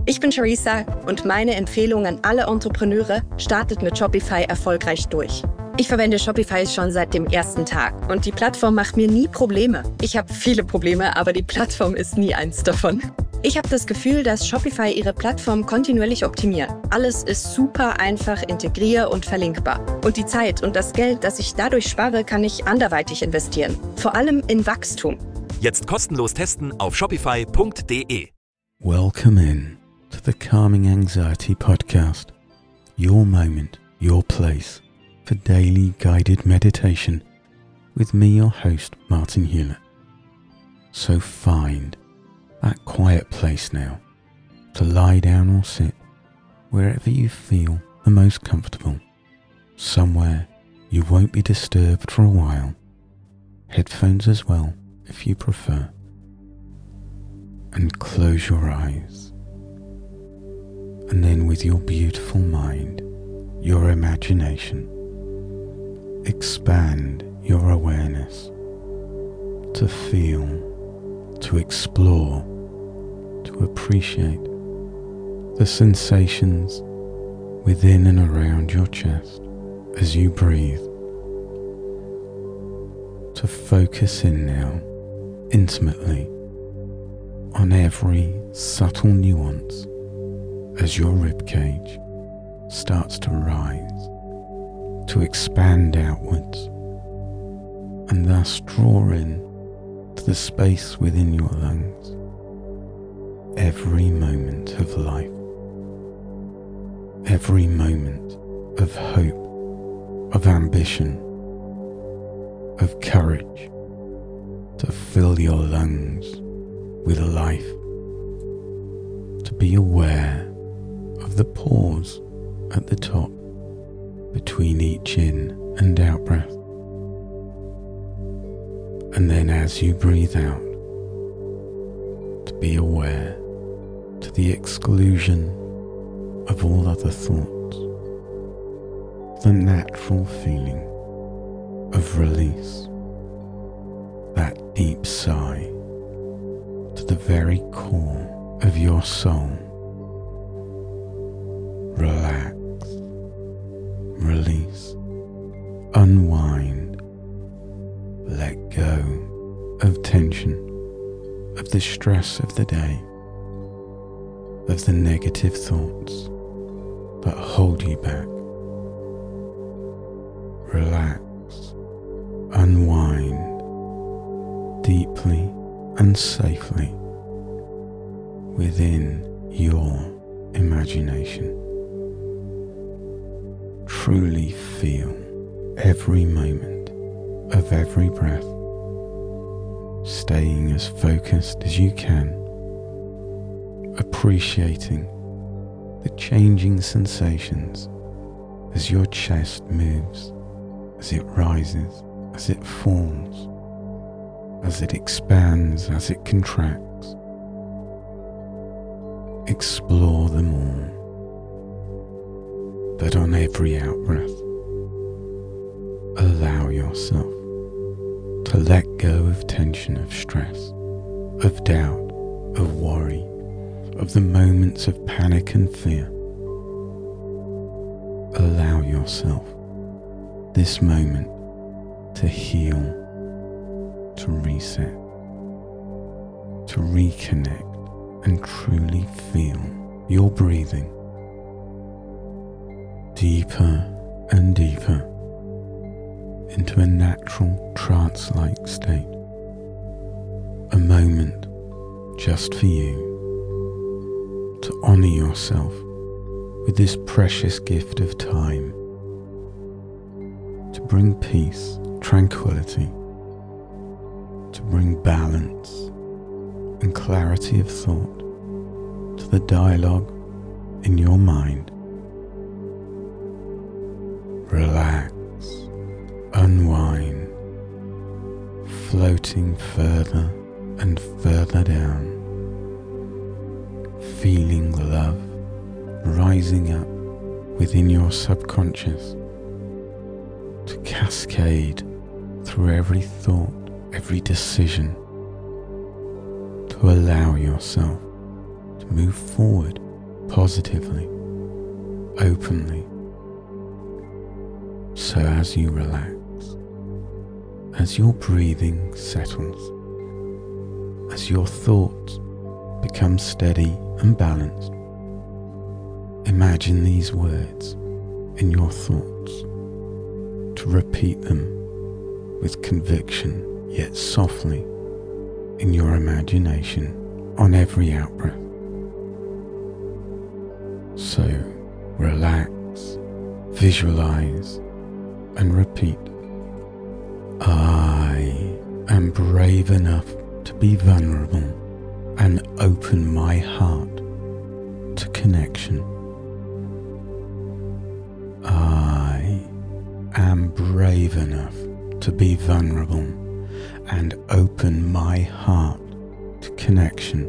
Ich bin Charissa und meine Empfehlung an alle Entrepreneure: startet mit Shopify erfolgreich durch. Ich verwende Shopify schon seit dem ersten Tag und die Plattform macht mir nie Probleme. Ich habe viele Probleme, aber die Plattform ist nie eins davon. Ich habe das Gefühl, dass Shopify ihre Plattform kontinuierlich optimiert. Alles ist super einfach integrier- und verlinkbar. Und die Zeit und das Geld, das ich dadurch spare, kann ich anderweitig investieren. Vor allem in Wachstum. Jetzt kostenlos testen auf shopify.de. Welcome in to the Calming Anxiety Podcast. Your moment, your place for daily guided meditation with me, your host, Martin Hewlett. So find that quiet place now to lie down or sit wherever you feel the most comfortable, somewhere you won't be disturbed for a while, headphones as well if you prefer, and close your eyes. And then with your beautiful mind, your imagination, expand your awareness to feel, to explore, to appreciate the sensations within and around your chest as you breathe. To focus in now, intimately, on every subtle nuance as your ribcage starts to rise, to expand outwards, and thus draw in to the space within your lungs every moment of life, every moment of hope, of ambition, of courage to fill your lungs with life, to be aware of the pause at the top between each in and out breath. And then as you breathe out, to be aware to the exclusion of all other thoughts, the natural feeling of release, that deep sigh to the very core of your soul. Relax, release, unwind, let go of tension, of the stress of the day, of the negative thoughts that hold you back. Relax, unwind deeply and safely within your imagination. Truly feel every moment of every breath, staying as focused as you can, appreciating the changing sensations as your chest moves, as it rises, as it falls, as it expands, as it contracts. Explore them all, but on every out-breath, allow yourself to let go of tension, of stress, of doubt, of worry, of the moments of panic and fear. Allow yourself this moment to heal, to reset, to reconnect and truly feel your breathing deeper and deeper into a natural trance-like state. A moment just for you to honour yourself with this precious gift of time, to bring peace, tranquility, to bring balance and clarity of thought to the dialogue in your mind. Relax, unwind, floating further and further down, feeling love rising up within your subconscious to cascade through every thought, every decision, to allow yourself to move forward positively, openly. So as you relax, as your breathing settles, as your thoughts become steady and balanced, imagine these words in your thoughts, to repeat them with conviction yet softly in your imagination on every out-breath. So relax, visualize, and repeat. I am brave enough to be vulnerable and open my heart to connection. I am brave enough to be vulnerable and open my heart to connection.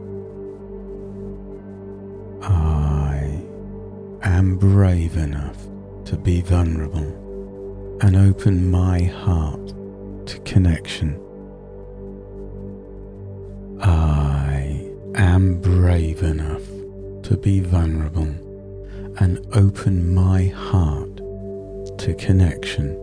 I am brave enough to be vulnerable and open my heart to connection. I am brave enough to be vulnerable and open my heart to connection.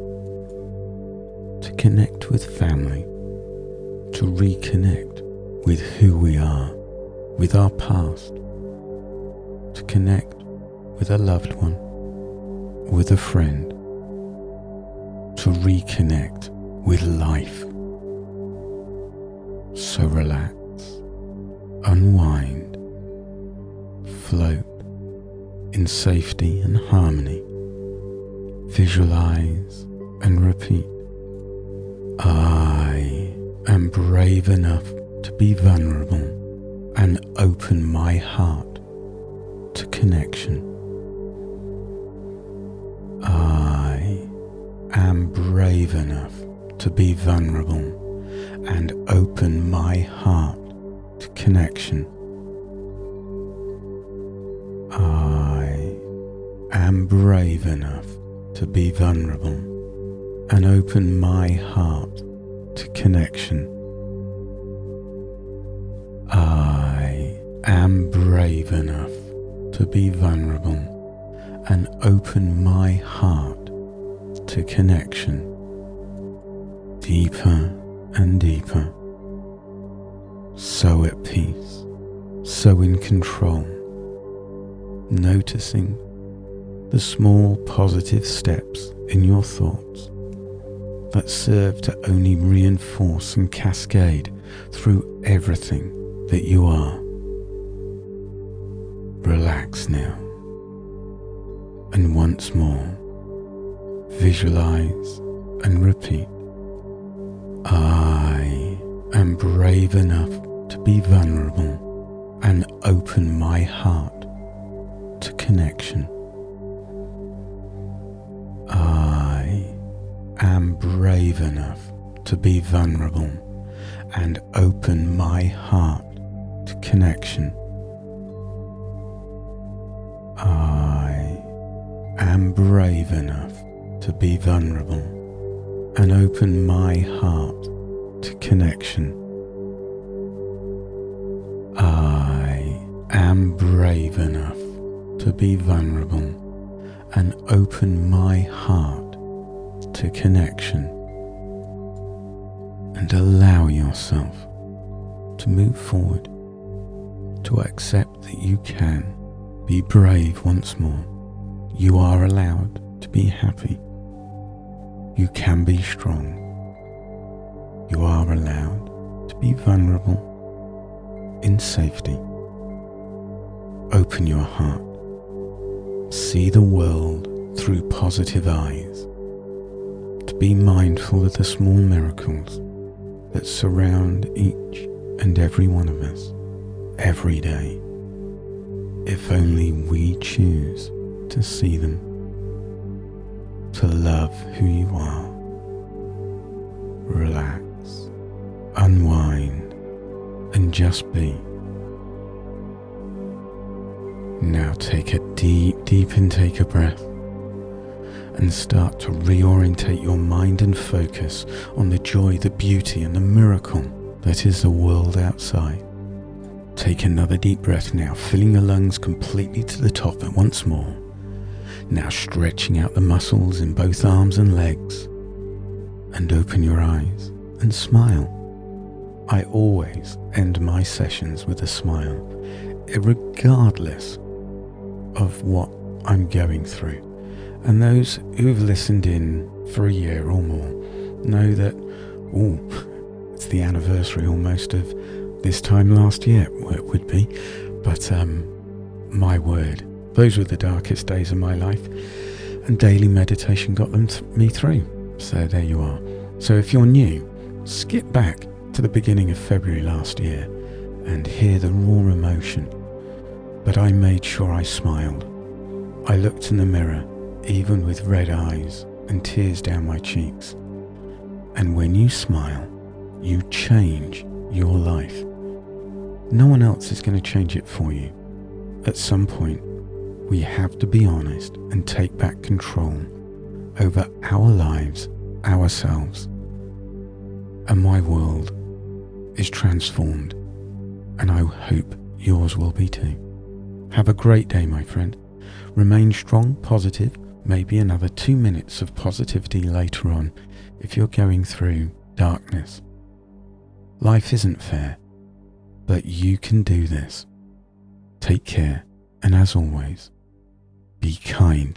To connect with family, to reconnect with who we are, with our past, to connect with a loved one, with a friend, to reconnect with life. So relax, unwind, float in safety and harmony. Visualize and repeat. I am brave enough to be vulnerable and open my heart to connection. I am brave enough to be vulnerable and open my heart to connection. I am brave enough to be vulnerable and open my heart to connection. I am brave enough to be vulnerable and open my heart to connection. Deeper and deeper, so at peace, so in control, noticing the small positive steps in your thoughts that serve to only reinforce and cascade through everything that you are. Relax now, and once more, visualize and repeat. I am brave enough to be vulnerable and open my heart to connection. I am brave enough to be vulnerable and open my heart to connection. I am brave enough to be vulnerable and open my heart to connection. I am brave enough to be vulnerable and open my heart to connection. And allow yourself to move forward, to accept that you can be brave once more. You are allowed to be happy. You can be strong. You are allowed to be vulnerable in safety. Open your heart. See the world through positive eyes. To be mindful of the small miracles that surround each and every one of us every day, if only we choose to see them, to love who you are. Relax, unwind, and just be. Now take a deep intake of breath and start to reorientate your mind and focus on the joy, the beauty, and the miracle that is the world outside. Take another deep breath now, filling your lungs completely to the top and once more. Now stretching out the muscles in both arms and legs. And open your eyes and smile. I always end my sessions with a smile, regardless of what I'm going through. And those who've listened in for a year or more know that, it's the anniversary almost of this time last year, it would be. But my word, those were the darkest days of my life, and daily meditation got me through. So there you are. So if you're new, skip back to the beginning of February last year and hear the raw emotion. But I made sure I smiled. I looked in the mirror, even with red eyes and tears down my cheeks. And when you smile, you change your life. No one else is going to change it for you. At some point, we have to be honest and take back control over our lives, ourselves. And my world is transformed, and I hope yours will be too. Have a great day, my friend. Remain strong, positive, maybe another 2 minutes of positivity later on if you're going through darkness. Life isn't fair, but you can do this. Take care, and as always, be kind.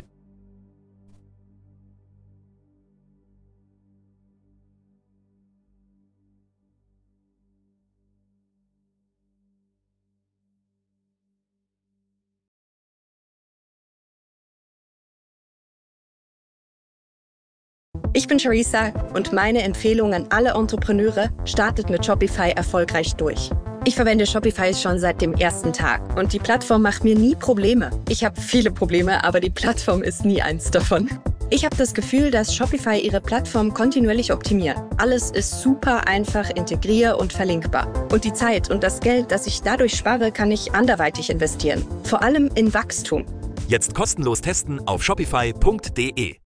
Ich bin Charissa und meine Empfehlung an alle Entrepreneure: startet mit Shopify erfolgreich durch. Ich verwende Shopify schon seit dem ersten Tag und die Plattform macht mir nie Probleme. Ich habe viele Probleme, aber die Plattform ist nie eins davon. Ich habe das Gefühl, dass Shopify ihre Plattform kontinuierlich optimiert. Alles ist super einfach integrier- und verlinkbar. Und die Zeit und das Geld, das ich dadurch spare, kann ich anderweitig investieren. Vor allem in Wachstum. Jetzt kostenlos testen auf shopify.de.